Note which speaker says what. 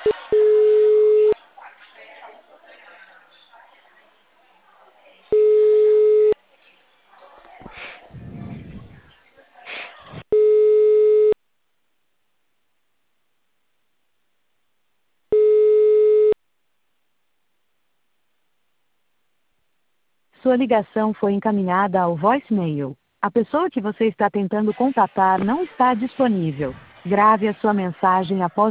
Speaker 1: Sua ligação foi encaminhada ao voicemail. A pessoa que você está tentando contatar não está disponível. Grave a sua mensagem após